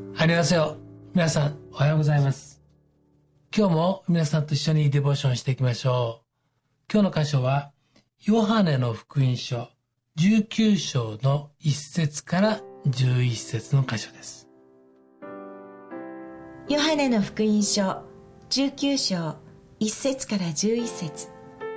ありがとう。皆さん、おはようございます。今日も皆さんと一緒にデボーションしていきましょう。今日の箇所は、ヨハネの福音書19章の1節から11節の箇所です。 ヨハネの福音書19章1節から11節。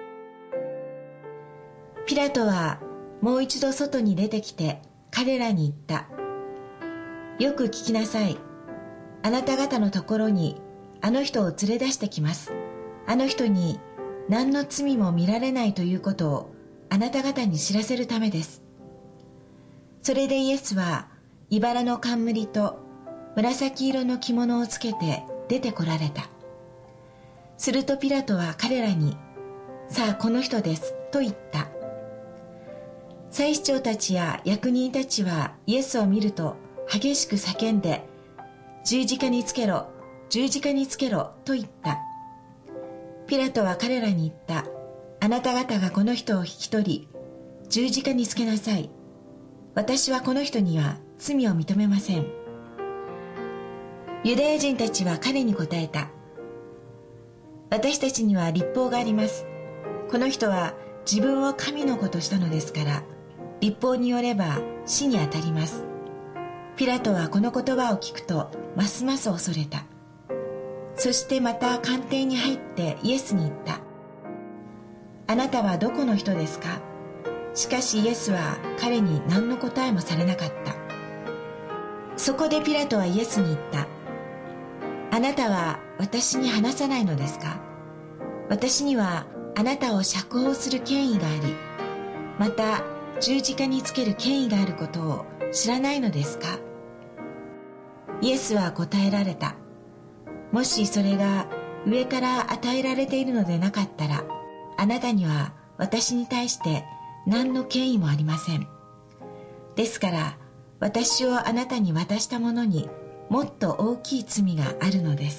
ピラトはもう一度外に出てきて彼らに言った。よく聞きなさい。あなた方のところにあの人を連れ出してきます。あの人に何の罪も見られないということをあなた方に知らせるためです。それでイエスは茨の冠と紫色の着物をつけて出てこられた。するとピラトは彼らに、さあこの人ですと言った。祭司長たちや役人たちはイエスを見ると激しく叫んで、十字架につけろ、十字架につけろと言った。ピラトは彼らに言った。あなた方がこの人を引き取り、十字架につけなさい。私はこの人には罪を認めません。ユダヤ人たちは彼に答えた。私たちには律法があります。この人は自分を神の子としたのですから、律法によれば死に当たります。ピラトはこの言葉を聞くとますます恐れた。そしてまた官邸に入ってイエスに言った。あなたはどこの人ですか？しかしイエスは彼に何の答えもされなかった。そこでピラトはイエスに言った。あなたは私に話さないのですか？私にはあなたを釈放する権威があり、また十字架につける権威があることを知らないのですか？イエスは答えられた。もしそれが上から与えられているのでなかったら、あなたには私に対して何の権威もありません。ですから私をあなたに渡した者にもっと大きい罪があるのです。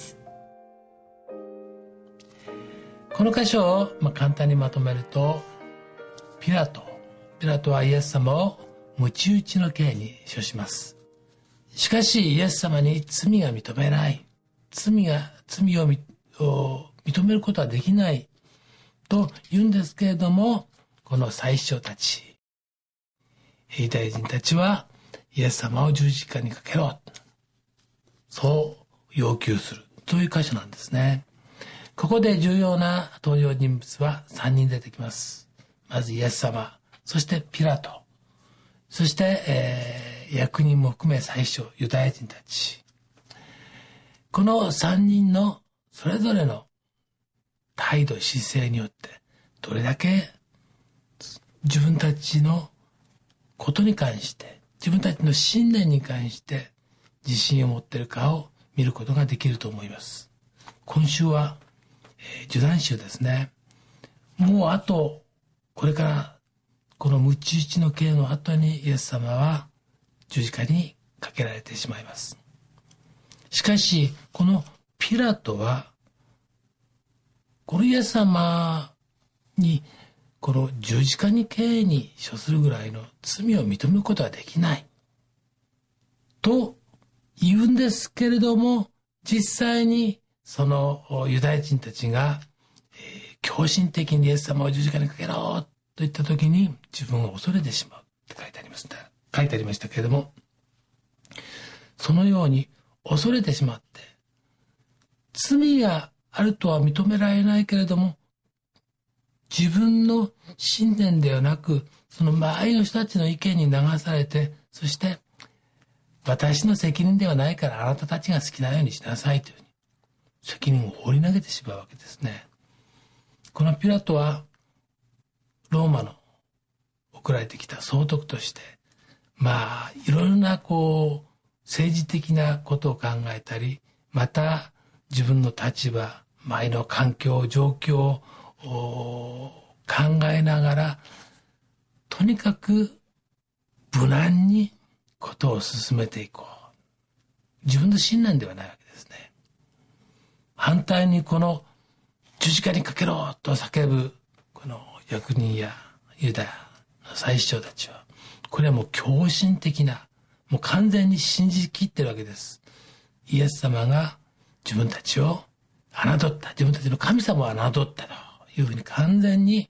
この箇所を簡単にまとめると、ピラトはイエス様を鞭打ちの刑に処します。しかしイエス様に罪が認めない、罪を認めることはできないと言うんですけれども、この祭司長たち、ユダヤ人たちはイエス様を十字架にかけろ、そう要求するという箇所なんですね。ここで重要な登場人物は3人出てきます。まずイエス様、そしてピラト、そして、役人も含め祭司長、ユダヤ人たち。この3人のそれぞれの態度、姿勢によってどれだけ自分たちのことに関して、自分たちの信念に関して自信を持っているかを見ることができると思います。今週は、受難週ですね。もうあと、これからこの鞭打ちの刑の後にイエス様は十字架にかけられてしまいます。しかし、このピラトは、このイエス様にこの十字架に刑に処するぐらいの罪を認めることはできないと言うんですけれども、実際にそのユダヤ人たちが、狂信的にイエス様を十字架にかけろと言った時に自分を恐れてしまうって書いてありましたけれども、そのように恐れてしまって、罪があるとは認められないけれども、自分の信念ではなく、その周りの人たちの意見に流されて、そして私の責任ではないからあなたたちが好きなようにしなさいというふうに責任を放り投げてしまうわけですね。このピラトはローマの送られてきた総督として、いろいろな政治的なことを考えたり、また自分の立場、周りの環境、状況を考えながら、とにかく無難にことを進めていこう。自分の信念ではないわけですね。反対にこの十字架にかけろと叫ぶこの役人やユダヤの祭司長たちは、これはもう狂信的な、もう完全に信じきってるわけです。 イエス様が自分たちを侮った、自分たちの神様を侮ったというふうに完全に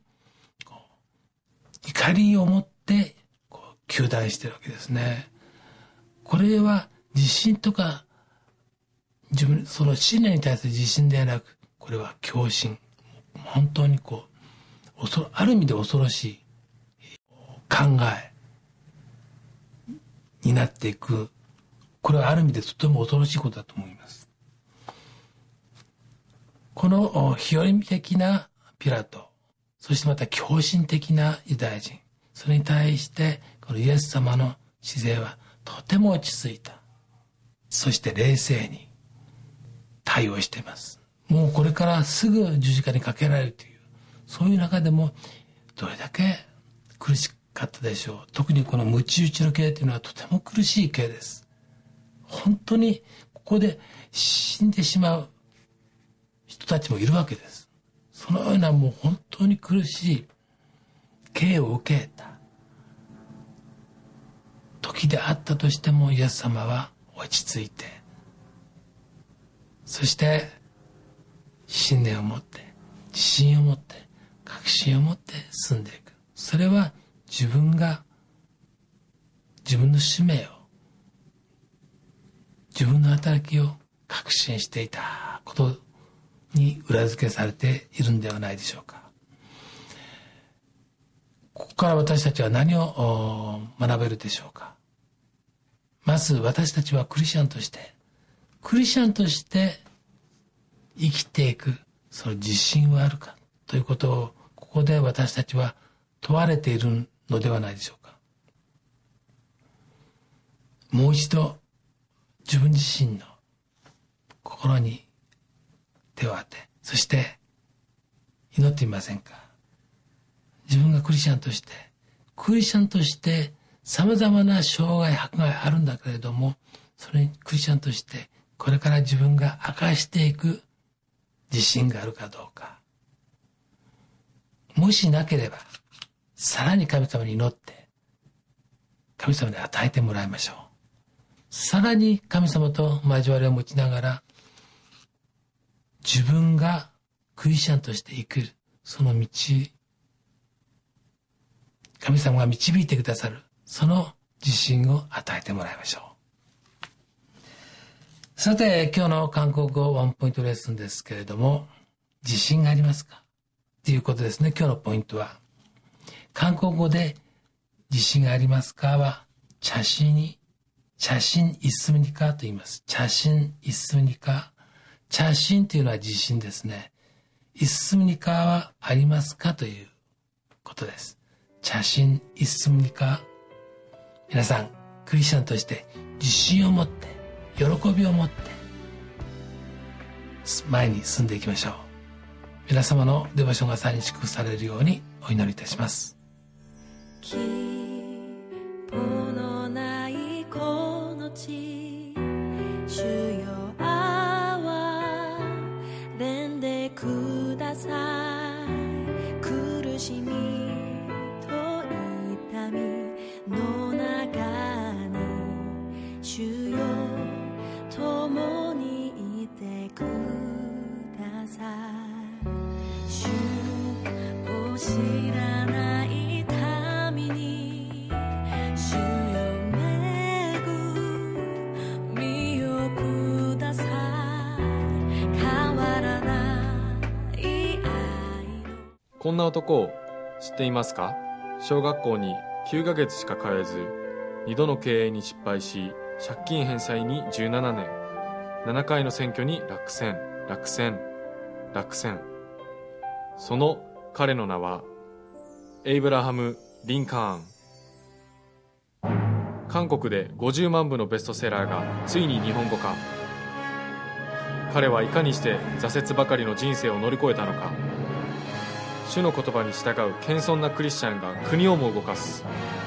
怒りを持って糾弾しているわけですね。これは自信とかその信念に対する自信ではなく、これは狂信。本当にある意味で恐ろしい考えになっていく。これはある意味でとても恐ろしいことだと思います。この日和的なピラト、そしてまた狂信的なユダヤ人、それに対してこのイエス様の姿勢はとても落ち着いた。そして冷静に対応しています。もうこれからすぐ十字架にかけられるという、そういう中でもどれだけ苦しかったでしょう。特にこの鞭打ちの刑というのはとても苦しい刑です。本当にここで死んでしまう人たちもいるわけです。そのようなもう本当に苦しい刑を受けた時であったとしても、イエス様は落ち着いて、そして信念を持って、自信を持って、確信を持って進んでいく。それは自分の使命を、自分の働きを確信していたことに裏付けされているんではないでしょうか。ここから私たちは何を学べるでしょうか。まず私たちはクリスチャンとして生きていくその自信はあるかということを、ここで私たちは問われているのではないでしょうか。もう一度自分自身の心に手を当て、そして祈ってみませんか。自分がクリスチャンとしてさまざまな障害迫害あるんだけれども、それにクリスチャンとしてこれから自分が明かしていく自信があるかどうか。もしなければさらに神様に祈って神様に与えてもらいましょう。さらに神様と交わりを持ちながら、自分がクリスチャンとして生きるその道、神様が導いてくださるその自信を与えてもらいましょう。さて、今日の韓国語ワンポイントレッスンですけれども、自信がありますかということですね。今日のポイントは、韓国語で自信がありますかは、チャシンイスムニカと言います。チャシンイスムニカ。チャシンというのは自信ですね。イスムニカはありますかということです。チャシンイスムニカ。皆さん、クリスチャンとして自信を持って、喜びを持って前に進んでいきましょう。皆様のデボーションがさらに祝福されるようにお祈りいたします。 希望のないこの地、主よ憐れんでください。苦しみと痛みの中に、主よ共にいてください。主を知らない民に、主よ恵みをください。変わらない愛の。 こんな男を知っていますか？小学校に9ヶ月しか通えず、2度の経営に失敗し、借金返済に17年、7回の選挙に落選。その彼の名はエイブラハム・リンカーン。韓国で50万部のベストセラーがついに日本語化。彼はいかにして挫折ばかりの人生を乗り越えたのか。主の言葉に従う謙遜なクリスチャンが国をも動かす。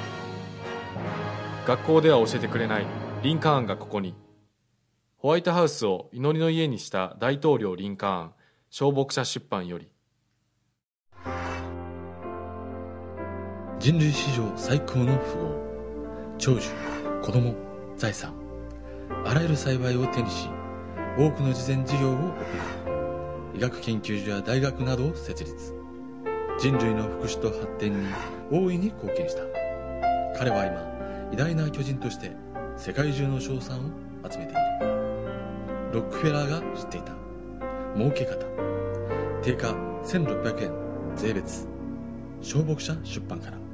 学校では教えてくれないリンカーンがここに。ホワイトハウスを祈りの家にした大統領リンカーン、小牧者出版より。 人類史上最高の富豪、長寿、子供、財産、あらゆる幸いを手にし多くの慈善事業を行い、医学研究所や大学などを設立。人類の福祉と発展に大いに貢献した。彼は今、偉大な巨人として世界中の称賛を集めている。ロックフェラーが知っていた儲け方。定価1600円税別。小牧者出版から。